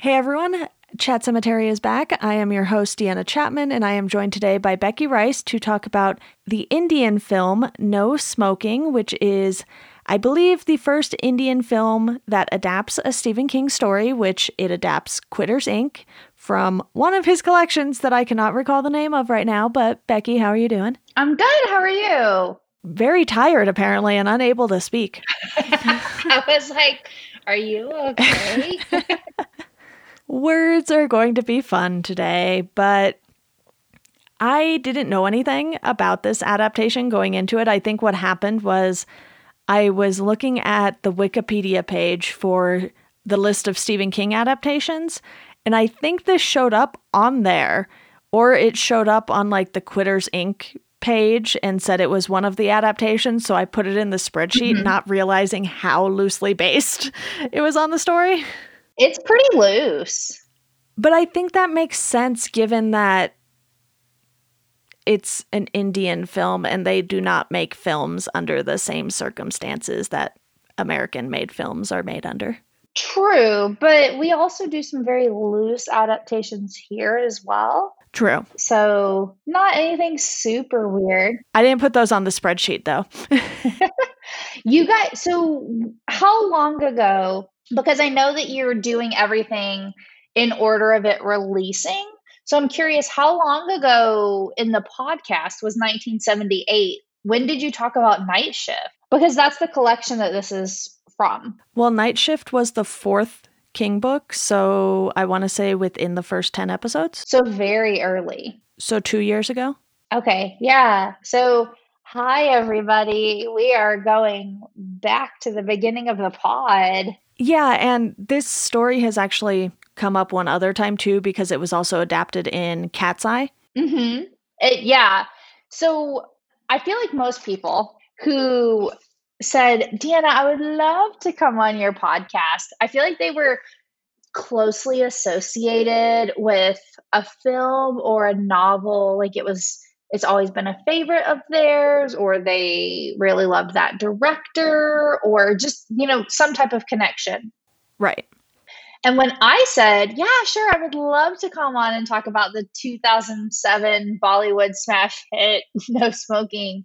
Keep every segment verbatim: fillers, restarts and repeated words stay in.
Hey everyone, Chat Cemetery is back. I am your host, Deanna Chapman, and I am joined today by Becky Rice to talk about the Indian film No Smoking, which is, I believe, the first Indian film that adapts a Stephen King story, which it adapts Quitters, Incorporated from one of his collections that I cannot recall the name of right now. But Becky, how are you doing? I'm good. How are you? Very tired, apparently, and unable to speak. I was like, are you okay? Words are going to be fun today, but I didn't know anything about this adaptation going into it. I think what happened was I was looking at the Wikipedia page for the list of Stephen King adaptations, and I think this showed up on there, or it showed up on like the Quitters, Incorporated page and said it was one of the adaptations, so I put it in the spreadsheet, mm-hmm. not realizing how loosely based it was on the story. It's pretty loose. But I think that makes sense given that it's an Indian film and they do not make films under the same circumstances that American-made films are made under. True, but we also do some very loose adaptations here as well. True. So not anything super weird. I didn't put those on the spreadsheet, though. You guys, so how long ago, because I know that you're doing everything in order of it releasing. So I'm curious, how long ago in the podcast was nineteen seventy-eight? When did you talk about Night Shift? Because that's the collection that this is from. Well, Night Shift was the fourth King book, so I want to say within the first ten episodes. So very early. So two years ago? Okay, yeah. So hi, everybody. We are going back to the beginning of the pod. Yeah, and this story has actually come up one other time, too, because it was also adapted in Cat's Eye. Mm-hmm. It, yeah. So I feel like most people who said, Deanna, I would love to come on your podcast, I feel like they were closely associated with a film or a novel. Like it was, it's always been a favorite of theirs, or they really loved that director, or just, you know, some type of connection. Right. And when I said, yeah, sure, I would love to come on and talk about the two thousand seven Bollywood smash hit, No Smoking,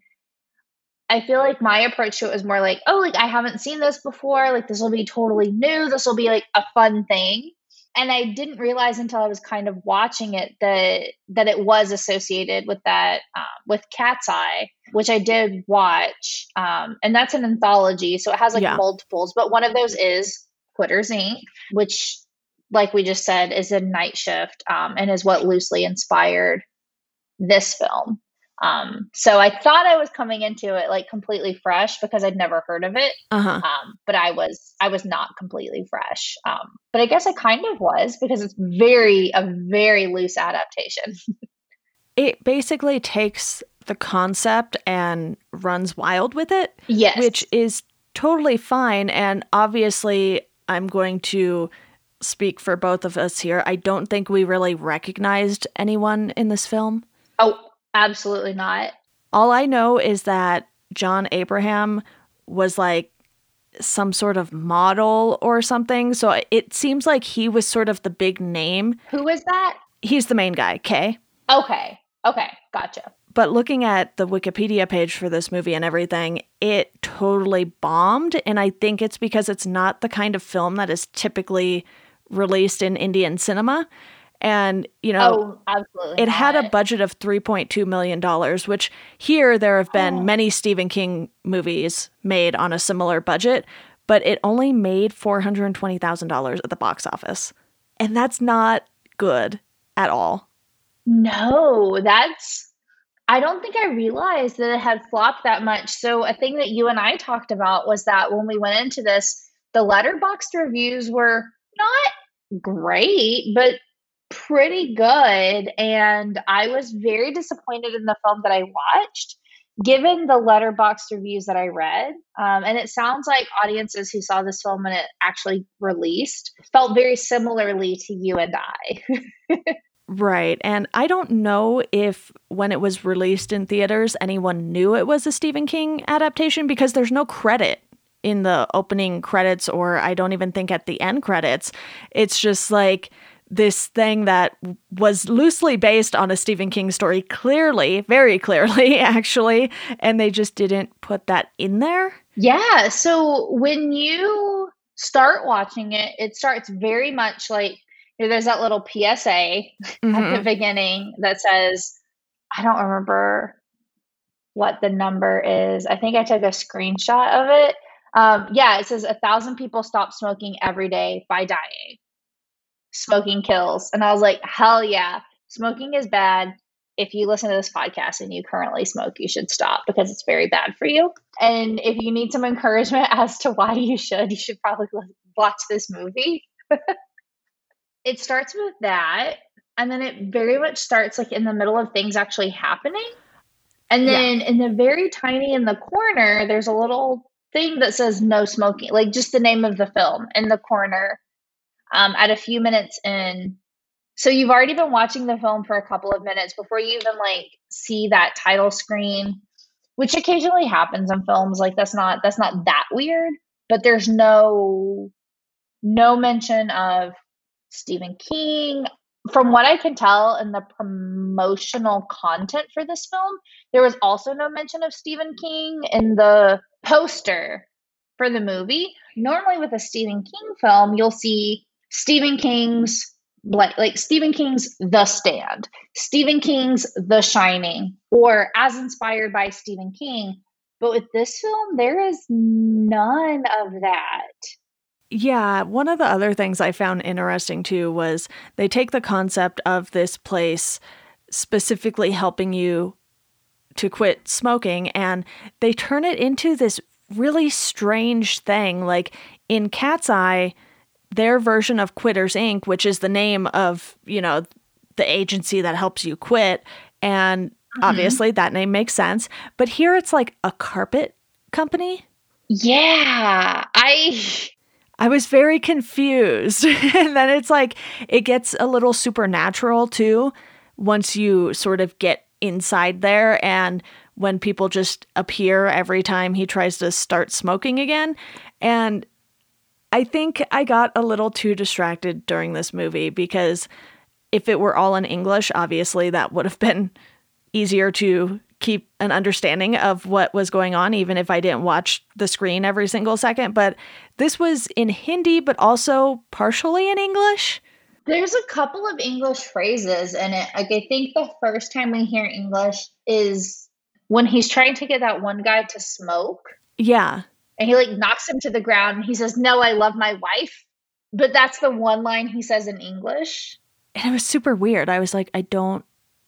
I feel like my approach to it was more like, oh, like I haven't seen this before. Like this will be totally new. This will be like a fun thing. And I didn't realize until I was kind of watching it that that it was associated with that, um, with Cat's Eye, which I did watch. Um, and that's an anthology. So it has like yeah. multiples, but one of those is Quitters, Incorporated, which, like we just said, is a Night Shift, um, and is what loosely inspired this film. Um, so I thought I was coming into it like completely fresh because I'd never heard of it. Uh-huh. Um, but I was, I was not completely fresh. Um, but I guess I kind of was because it's very, a very loose adaptation. It basically takes the concept and runs wild with it. Yes. Which is totally fine. And obviously I'm going to speak for both of us here. I don't think we really recognized anyone in this film. Oh, absolutely not. All I know is that John Abraham was like some sort of model or something. So it seems like he was sort of the big name. Who is that? He's the main guy, Kay. Okay. Okay. Gotcha. But looking at the Wikipedia page for this movie and everything, it totally bombed. And I think it's because it's not the kind of film that is typically released in Indian cinema. And, you know, oh, absolutely it not. had a budget of three point two million dollars, which here there have been oh. many Stephen King movies made on a similar budget, but it only made four hundred twenty thousand dollars at the box office. And that's not good at all. No, that's, I don't think I realized that it had flopped that much. So a thing that you and I talked about was that when we went into this, the Letterboxd reviews were not great, but pretty good. And I was very disappointed in the film that I watched, given the Letterboxd reviews that I read. Um, and it sounds like audiences who saw this film when it actually released felt very similarly to you and I. Right. And I don't know if when it was released in theaters, anyone knew it was a Stephen King adaptation because there's no credit in the opening credits, or I don't even think at the end credits. It's just like this thing that was loosely based on a Stephen King story, clearly, very clearly, actually, and they just didn't put that in there. Yeah. So when you start watching it, it starts very much like, you know, there's that little P S A mm-hmm. at the beginning that says, I don't remember what the number is. I think I took a screenshot of it. Um, yeah, it says a thousand people stop smoking every day by dying. Smoking kills. And I was like, hell yeah, smoking is bad. If you listen to this podcast and you currently smoke, you should stop because it's very bad for you. And if you need some encouragement as to why you should, you should probably watch this movie. It starts with that. And then it very much starts like in the middle of things actually happening. And then yeah. in the very tiny in the corner, there's a little thing that says no smoking, like just the name of the film in the corner. Um, at a few minutes in. So you've already been watching the film for a couple of minutes before you even like see that title screen, which occasionally happens in films. Like that's not, that's not that weird, but there's no, no mention of Stephen King. From what I can tell in the promotional content for this film, there was also no mention of Stephen King in the poster for the movie. Normally with a Stephen King film, you'll see Stephen King's like, like Stephen King's The Stand, Stephen King's The Shining, or as inspired by Stephen King. But with this film, there is none of that. Yeah, one of the other things I found interesting too was they take the concept of this place specifically helping you to quit smoking, and they turn it into this really strange thing. Like in Cat's Eye, their version of Quitters Incorporated, which is the name of, you know, the agency that helps you quit. And mm-hmm. obviously that name makes sense. But here it's like a carpet company. Yeah. I I was very confused. And then it's like, it gets a little supernatural too, once you sort of get inside there. And when people just appear every time he tries to start smoking again. And I think I got a little too distracted during this movie because if it were all in English, obviously that would have been easier to keep an understanding of what was going on, even if I didn't watch the screen every single second. But this was in Hindi, but also partially in English. There's a couple of English phrases in it. Like I think the first time we hear English is when he's trying to get that one guy to smoke. Yeah. And he like knocks him to the ground and he says, no, I love my wife. But that's the one line he says in English. And it was super weird. I was like, I don't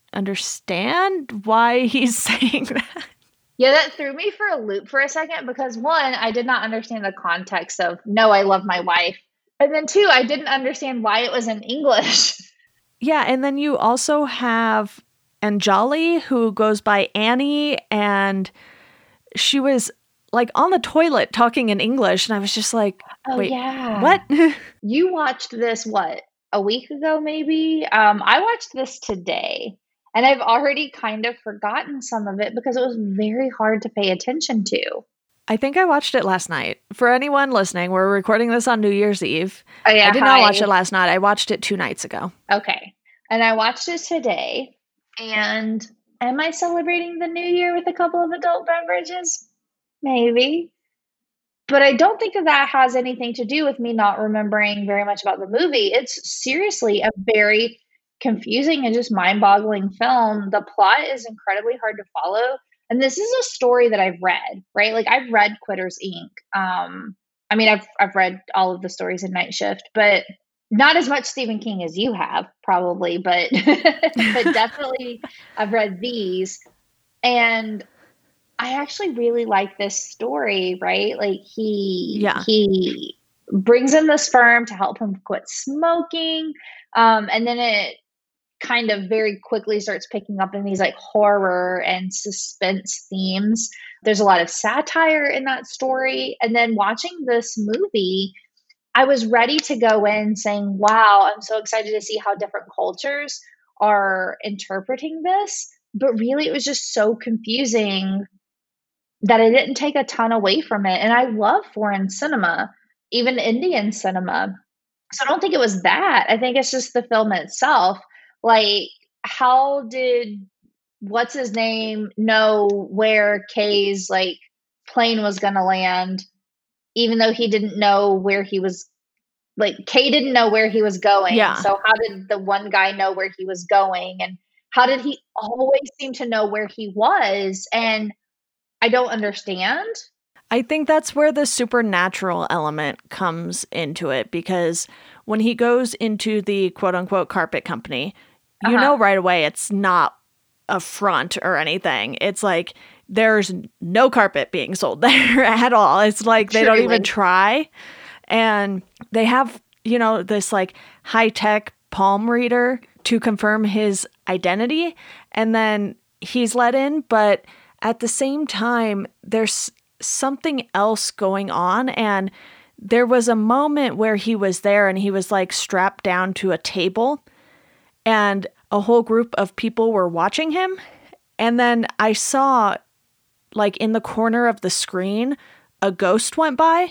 understand why he's saying that. Yeah, that threw me for a loop for a second because one, I did not understand the context of, no, I love my wife. And then two, I didn't understand why it was in English. Yeah, and then you also have Anjali, who goes by Annie, and she was like on the toilet talking in English, and I was just like, wait, oh, yeah. what? You watched this, what, a week ago maybe? Um, I watched this today, and I've already kind of forgotten some of it because it was very hard to pay attention to. I think I watched it last night. For anyone listening, we're recording this on New Year's Eve. Oh, yeah, I did hi. not watch it last night. I watched it two nights ago. Okay. And I watched it today, and am I celebrating the new year with a couple of adult beverages? Maybe. But I don't think that that has anything to do with me not remembering very much about the movie. It's seriously a very confusing and just mind-boggling film. The plot is incredibly hard to follow. And this is a story that I've read, right? Like I've read Quitters Incorporated. Um, I mean, I've I've read all of the stories in Night Shift, but not as much Stephen King as you have, probably, but but definitely I've read these. And I actually really like this story, right? Like he yeah. he brings in this firm to help him quit smoking. Um, and then it kind of very quickly starts picking up in these like horror and suspense themes. There's a lot of satire in that story. And then watching this movie, I was ready to go in saying, wow, I'm so excited to see how different cultures are interpreting this. But really, it was just so confusing that it didn't take a ton away from it. And I love foreign cinema, even Indian cinema. So I don't think it was that. I think it's just the film itself. Like, how did what's his name know where Kay's like plane was gonna land, even though he didn't know where he was like Kay didn't know where he was going. Yeah. So how did the one guy know where he was going? And how did he always seem to know where he was? And I don't understand. I think that's where the supernatural element comes into it, because when he goes into the quote unquote carpet company, you Uh-huh. know right away it's not a front or anything. It's like there's no carpet being sold there at all. It's like they don't Truly. even try. And they have, you know, this like high-tech palm reader to confirm his identity. And then he's let in, but at the same time, there's something else going on. And there was a moment where he was there and he was like strapped down to a table and a whole group of people were watching him. And then I saw, like, in the corner of the screen, a ghost went by.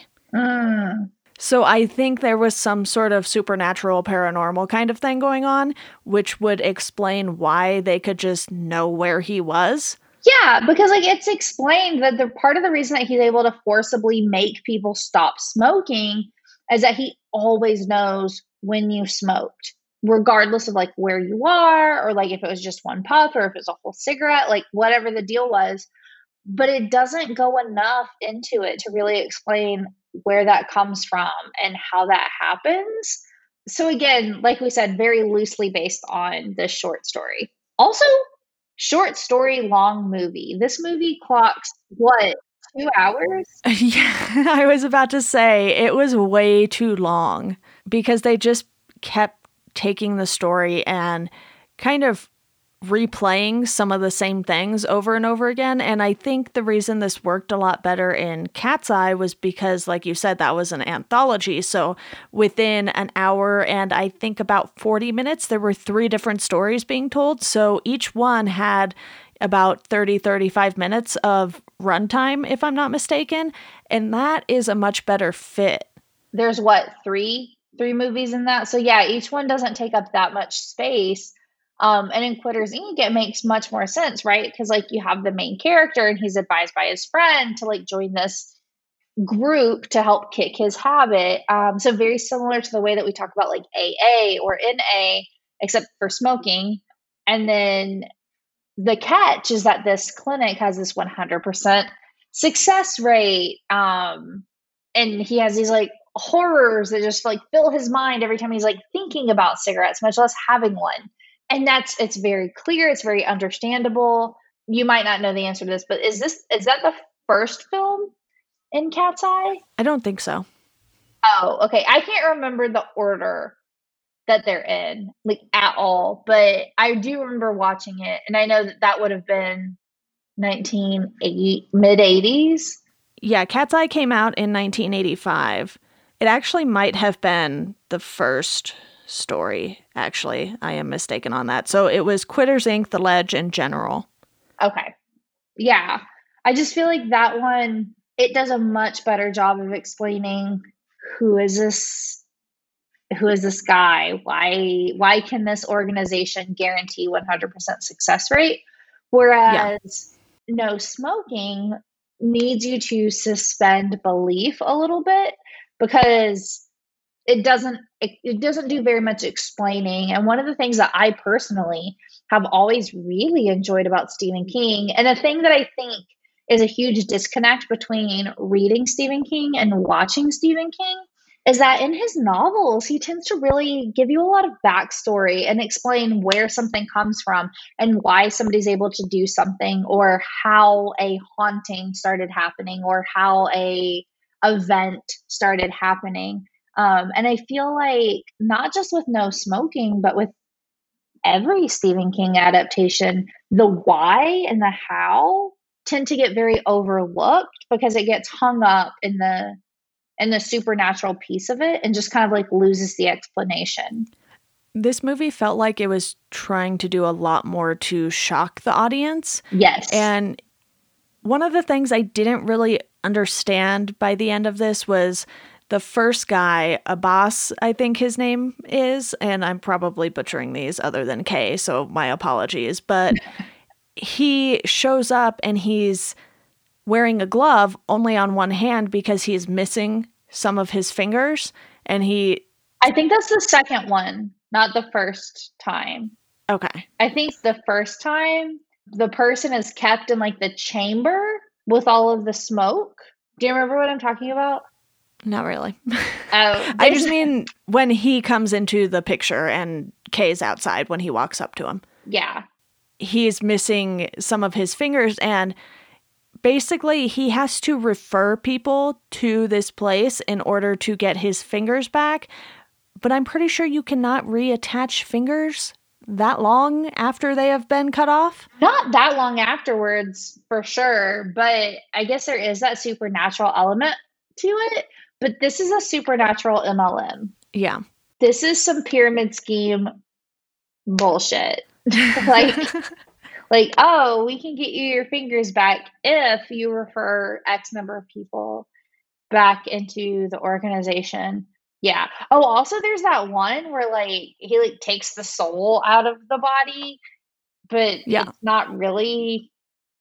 Mm. So I think there was some sort of supernatural, paranormal kind of thing going on, which would explain why they could just know where he was. Yeah, because like it's explained that the part of the reason that he's able to forcibly make people stop smoking is that he always knows when you smoked, regardless of like where you are, or like if it was just one puff or if it's a whole cigarette, like whatever the deal was. But it doesn't go enough into it to really explain where that comes from and how that happens. So again, like we said, very loosely based on this short story. Also, short story, long movie. This movie clocks what, two hours? Yeah, I was about to say it was way too long because they just kept taking the story and kind of replaying some of the same things over and over again. And I think the reason this worked a lot better in Cat's Eye was because, like you said, that was an anthology. So within an hour and I think about forty minutes, there were three different stories being told. So each one had about thirty, thirty-five minutes of runtime, if I'm not mistaken. And that is a much better fit. There's what, three, three movies in that? So yeah, each one doesn't take up that much space. Um, and in Quitters Incorporated, it makes much more sense, right? Because like you have the main character and he's advised by his friend to like join this group to help kick his habit. Um, so very similar to the way that we talk about like A A or N A, except for smoking. And then the catch is that this clinic has this one hundred percent success rate. Um, and he has these like horrors that just like fill his mind every time he's like thinking about cigarettes, much less having one. And that's, it's very clear. It's very understandable. You might not know the answer to this, but is this, is that the first film in Cat's Eye? I don't think so. Oh, okay. I can't remember the order that they're in, like at all, but I do remember watching it. And I know that that would have been nineteen eighty, mid eighties. Yeah, Cat's Eye came out in nineteen eighty-five. It actually might have been the first story, actually. I am mistaken on that. So it was Quitters Incorporated, The Ledge, and General. Okay. Yeah. I just feel like that one, it does a much better job of explaining who is this, who is this guy? Why, why can this organization guarantee one hundred percent success rate? Whereas yeah. No Smoking needs you to suspend belief a little bit because it doesn't it, it doesn't do very much explaining. And one of the things that I personally have always really enjoyed about Stephen King, and a thing that I think is a huge disconnect between reading Stephen King and watching Stephen King, is that in his novels, he tends to really give you a lot of backstory and explain where something comes from and why somebody's able to do something, or how a haunting started happening, or how a event started happening. Um, and I feel like not just with No Smoking, but with every Stephen King adaptation, the why and the how tend to get very overlooked because it gets hung up in the in the supernatural piece of it and just kind of like loses the explanation. This movie felt like it was trying to do a lot more to shock the audience. Yes. And one of the things I didn't really understand by the end of this was the first guy, Abbas, I think his name is, and I'm probably butchering these other than K, so my apologies, but he shows up and he's wearing a glove only on one hand because he's missing some of his fingers, and he... I think that's the second one, not the first time. Okay. I think the first time, the person is kept in like the chamber with all of the smoke. Do you remember what I'm talking about? Not really. Oh, I just mean when he comes into the picture and Kay's outside when he walks up to him. Yeah. He's missing some of his fingers, and basically he has to refer people to this place in order to get his fingers back. But I'm pretty sure you cannot reattach fingers that long after they have been cut off. Not that long afterwards, for sure. But I guess there is that supernatural element to it. But this is a supernatural M L M. Yeah. This is some pyramid scheme bullshit. like, like, oh, we can get you your fingers back if you refer X number of people back into the organization. Yeah. Oh, also there's that one where like he like takes the soul out of the body, but yeah. it's not really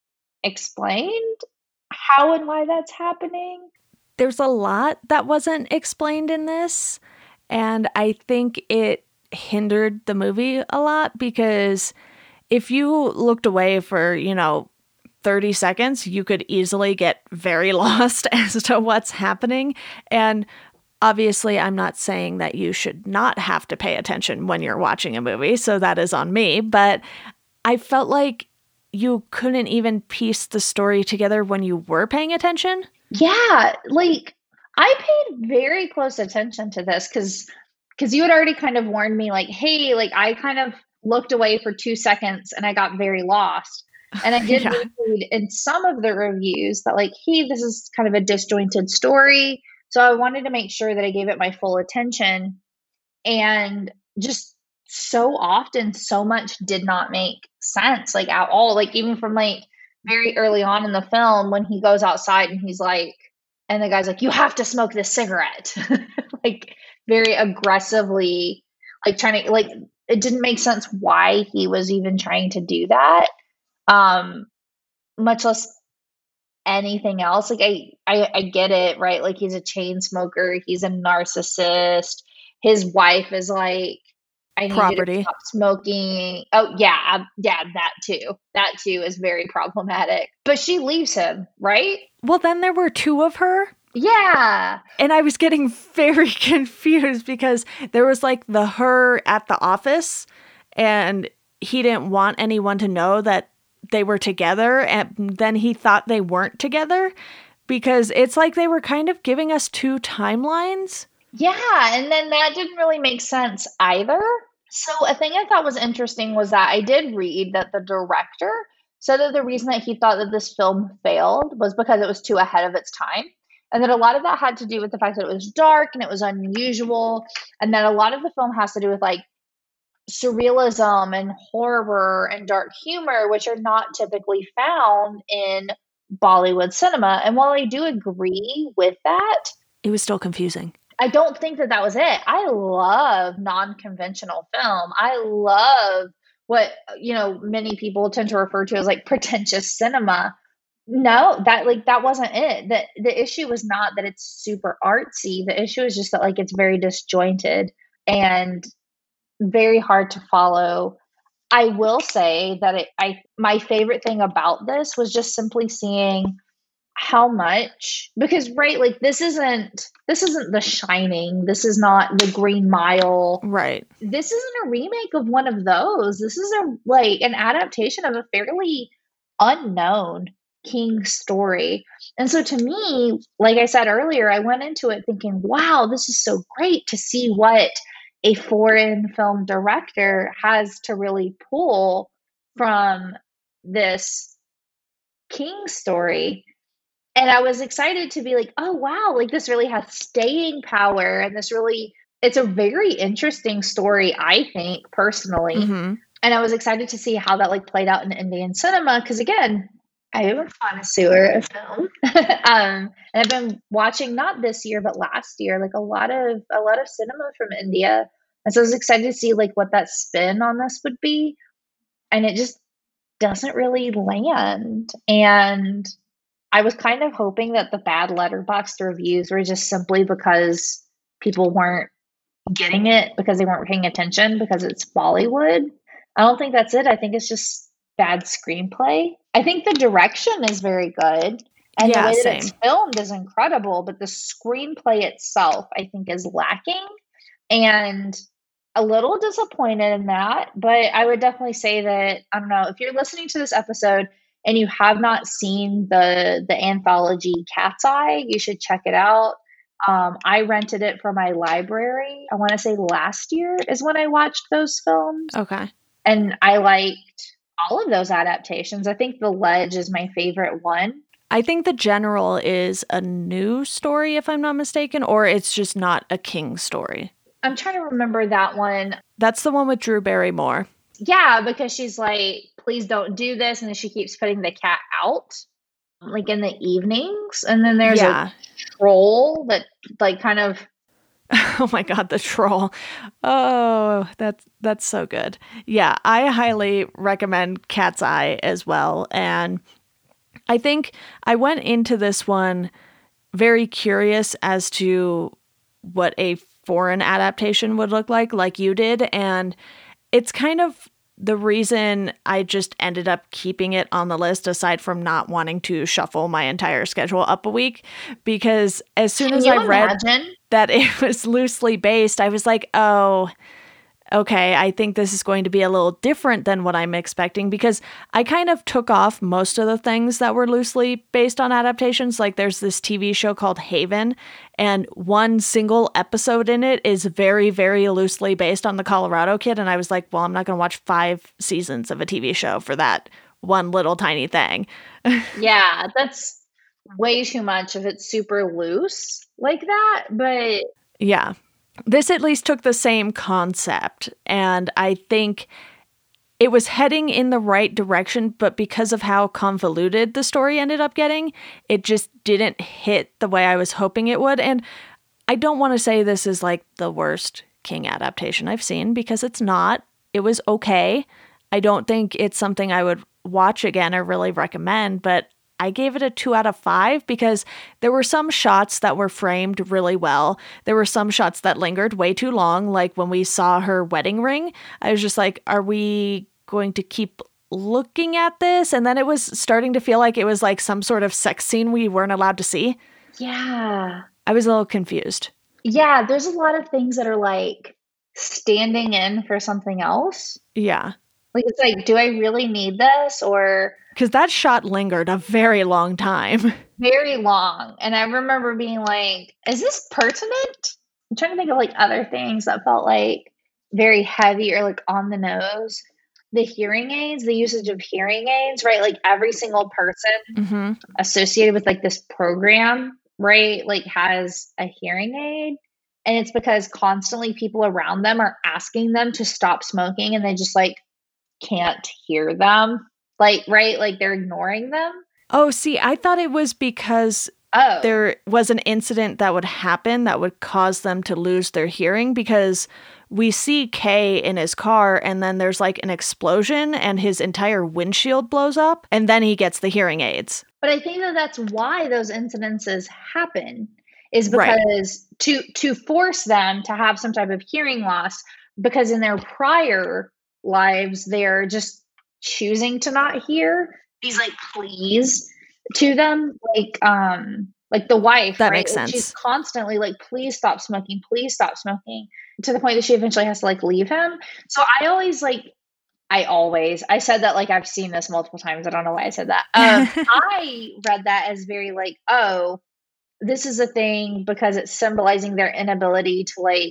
explained how and why that's happening. There's a lot that wasn't explained in this, and I think it hindered the movie a lot because if you looked away for, you know, thirty seconds, you could easily get very lost as to what's happening. And obviously, I'm not saying that you should not have to pay attention when you're watching a movie, so that is on me, but I felt like you couldn't even piece the story together when you were paying attention. Yeah, like I paid very close attention to this because because you had already kind of warned me like, hey, like I kind of looked away for two seconds and I got very lost. And I did yeah. read in some of the reviews that like, hey, this is kind of a disjointed story. So I wanted to make sure that I gave it my full attention. And just so often, so much did not make sense, like at all. Like even from like very early on in the film when he goes outside and he's like, and the guy's like, you have to smoke this cigarette. Like very aggressively, like trying to, like, it didn't make sense why he was even trying to do that. Um, much less anything else. Like I, I, I get it, right? Like he's a chain smoker. He's a narcissist. His wife is like, I need property. you to stop smoking. Oh yeah. Yeah. That too. That too is very problematic, but she leaves him, right? Well, then there were two of her. Yeah. And I was getting very confused because there was like the her at the office and he didn't want anyone to know that they were together. And then he thought they weren't together because it's like they were kind of giving us two timelines. Yeah. And then that didn't really make sense either. So a thing I thought was interesting was that I did read that the director said that the reason that he thought that this film failed was because it was too ahead of its time. And that a lot of that had to do with the fact that it was dark and it was unusual. And that a lot of the film has to do with like surrealism and horror and dark humor, which are not typically found in Bollywood cinema. And while I do agree with that, it was still confusing. I don't think that that was it. I love non-conventional film. I love what, you know, many people tend to refer to as like pretentious cinema. No, that like that wasn't it. The the issue was not that it's super artsy. The issue is just that like it's very disjointed and very hard to follow. I will say that it, I my favorite thing about this was just simply seeing how much, because right, like this isn't this isn't The Shining. This is not The Green Mile. Right. This isn't a remake of one of those. This is a like an adaptation of a fairly unknown King story. And so to me, like I said earlier, I went into it thinking, wow, this is so great to see what a foreign film director has to really pull from this King story. And I was excited to be like, oh, wow, like this really has staying power. And this really, it's a very interesting story, I think, personally. Mm-hmm. And I was excited to see how that like played out in Indian cinema. Because again, I am a connoisseur of film. um, and I've been watching not this year but last year, like a lot of a lot of cinema from India. And so I was excited to see like what that spin on this would be. And it just doesn't really land. And I was kind of hoping that the bad Letterboxd reviews were just simply because people weren't getting it because they weren't paying attention because it's Bollywood. I don't think that's it. I think it's just bad screenplay. I think the direction is very good and the Yeah, way that same. it's filmed is incredible, but the screenplay itself I think is lacking and a little disappointed in that, but I would definitely say that I don't know, if you're listening to this episode and you have not seen the the anthology Cat's Eye, you should check it out. Um, I rented it for my library. I want to say last year is when I watched those films, Okay. and I liked all of those adaptations. I think The Ledge is my favorite one. I think The General is a new story, if I'm not mistaken, or it's just not a King story. I'm trying to remember that one. That's the one with Drew Barrymore. Yeah, because she's like, please don't do this. And then she keeps putting the cat out, like in the evenings. And then there's Yeah. a troll that, like, kind of. Oh my God, the troll. Oh, that's that's so good. Yeah, I highly recommend Cat's Eye as well. And I think I went into this one very curious as to what a foreign adaptation would look like, like you did. And it's kind of the reason I just ended up keeping it on the list, aside from not wanting to shuffle my entire schedule up a week, because as soon Can as you I read imagine? that it was loosely based, I was like, oh, okay, I think this is going to be a little different than what I'm expecting, because I kind of took off most of the things that were loosely based on adaptations. Like there's this T V show called Haven, and one single episode in it is very, very loosely based on the Colorado Kid. And I was like, well, I'm not going to watch five seasons of a T V show for that one little tiny thing. Yeah, that's way too much if it's super loose like that. But Yeah. This at least took the same concept, and I think it was heading in the right direction, but because of how convoluted the story ended up getting, it just didn't hit the way I was hoping it would. And I don't want to say this is like the worst King adaptation I've seen, because it's not. It was okay. I don't think it's something I would watch again or really recommend, but I gave it a two out of five because there were some shots that were framed really well. There were some shots that lingered way too long. Like when we saw her wedding ring, I was just like, are we going to keep looking at this? And then it was starting to feel like it was like some sort of sex scene we weren't allowed to see. yeah, I was a little confused. yeah, there's a lot of things that are like standing in for something else. Yeah. Like it's like, do I really need this? Or Because that shot lingered a very long time. very long. And I remember being like, is this pertinent? I'm trying to think of like other things that felt like very heavy or like on the nose. The hearing aids, the usage of hearing aids, right? Like every single person Mm-hmm. associated with like this program, right? Like has a hearing aid. And it's because constantly people around them are asking them to stop smoking and they just like can't hear them. Like, right? Like they're ignoring them. Oh, see, I thought it was because Oh, there was an incident that would happen that would cause them to lose their hearing, because we see Kay in his car and then there's like an explosion and his entire windshield blows up and then he gets the hearing aids. but I think that that's why those incidences happen is Right. because to to force them to have some type of hearing loss because in their prior lives they're just choosing to not hear these like pleas to them like um like the wife, That right? makes Like, she's sense. constantly like please stop smoking, please stop smoking to the point that she eventually has to like leave him. So I always like I always, I said that like I've seen this multiple times. I don't know why I said that. Um, I read that as very like, oh, this is a thing because it's symbolizing their inability to like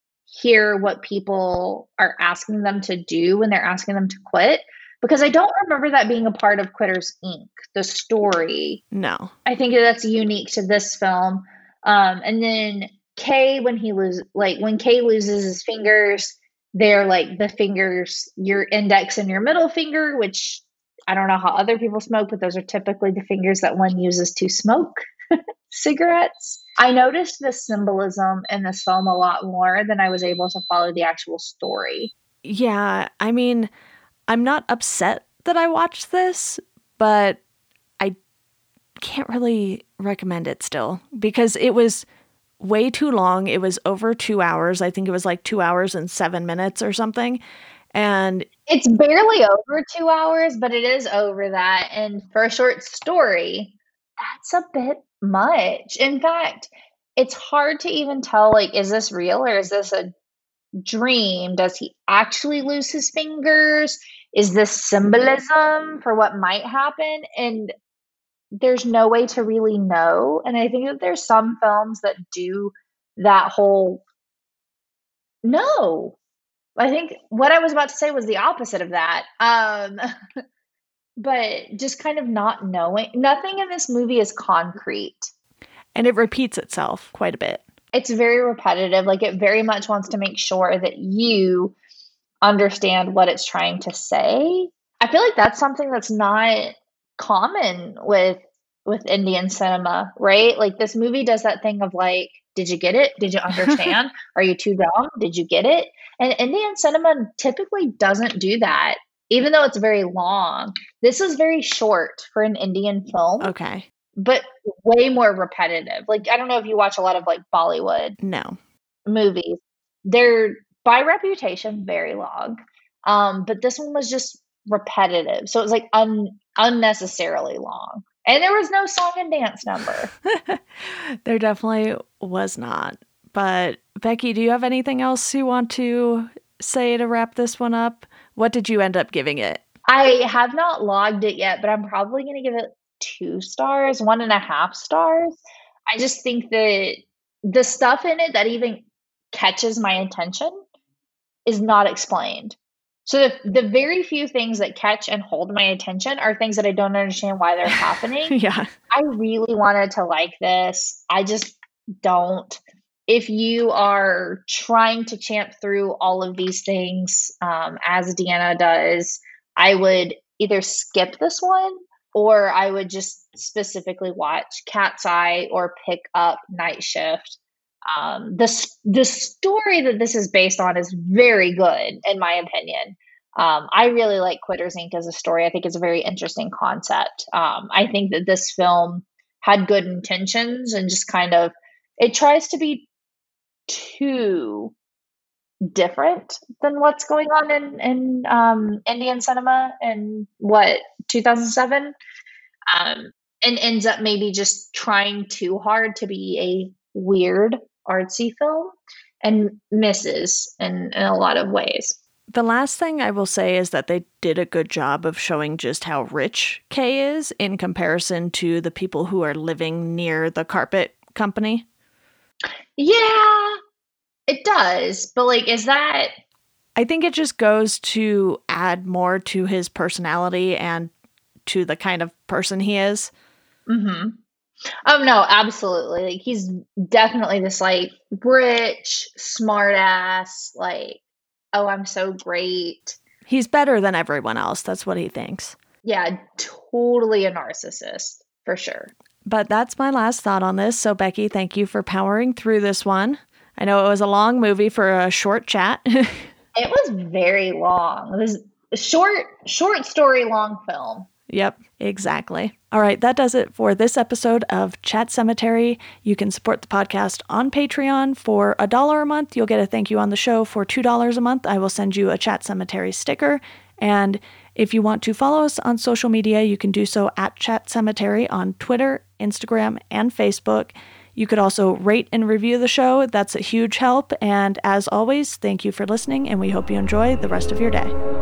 hear what people are asking them to do when they're asking them to quit. Because I don't remember that being a part of Quitters Incorporated, the story. No. I think that's unique to this film. Um, and then Kay, when he loses, like when Kay loses his fingers, they're like the fingers, your index and your middle finger, which I don't know how other people smoke, but those are typically the fingers that one uses to smoke cigarettes. I noticed the symbolism in this film a lot more than I was able to follow the actual story. Yeah, I mean, I'm not upset that I watched this, but I can't really recommend it still because it was way too long. It was over two hours. I think it was like two hours and seven minutes or something. And it's barely over two hours, but it is over that. And for a short story, that's a bit much. In fact, it's hard to even tell, like, is this real or is this a dream? Does he actually lose his fingers? Is this symbolism for what might happen? And there's no way to really know. And I think that there's some films that do that whole no. I think what I was about to say was the opposite of that. Um, but just kind of not knowing. Nothing in this movie is concrete. And it repeats itself quite a bit. It's very repetitive. Like, it very much wants to make sure that you understand what it's trying to say. I feel like that's something that's not common with with Indian cinema, right? Like, this movie does that thing of like, did you get it? Did you understand? Are you too dumb? Did you get it? And Indian cinema typically doesn't do that, even though it's very long. This is very short for an Indian film. Okay. But way more repetitive. Like, I don't know if you watch a lot of like Bollywood no movies. They're by reputation very long. Um, but this one was just repetitive. So it was like un- unnecessarily long. And there was no song and dance number. There definitely was not. But Becky, do you have anything else you want to say to wrap this one up? What did you end up giving it? I have not logged it yet, but I'm probably going to give it two stars, one and a half stars. I just think that the stuff in it that even catches my attention is not explained. So the, the very few things that catch and hold my attention are things that I don't understand why they're happening. Yeah. I really wanted to like this. I just don't. If you are trying to champ through all of these things, um, as Deanna does, I would either skip this one or I would just specifically watch Cat's Eye or pick up Night Shift. Um, the, the story that this is based on is very good, in my opinion. Um, I really like Quitters, Incorporated as a story. I think it's a very interesting concept. Um, I think that this film had good intentions and just kind of, it tries to be too different than what's going on in, in um, Indian cinema in, what, two thousand seven? Um, and ends up maybe just trying too hard to be a weird artsy film and misses in, in a lot of ways. The last thing I will say is that they did a good job of showing just how rich Kay is in comparison to the people who are living near the carpet company. Yeah, it does. But like, is that... I think it just goes to add more to his personality and to the kind of person he is. Mm-hmm. Oh, no, absolutely. Like, he's definitely this, like, rich, smart ass, like, oh, I'm so great. He's better than everyone else. That's what he thinks. Yeah, totally a narcissist, for sure. But that's my last thought on this. So, Becky, thank you for powering through this one. I know it was a long movie for a short chat. It was very long. It was a short, short story, long film. Yep, exactly. All right, that does it for this episode of Chat Cemetery. You can support the podcast on Patreon. For a dollar a month, you'll get a thank you on the show. For two dollars a month, I will send you a Chat Cemetery sticker. And if you want to follow us on social media, you can do so at Chat Cemetery on Twitter, Instagram, and Facebook. You could also rate and review the show. That's a huge help. And as always, thank you for listening, and we hope you enjoy the rest of your day.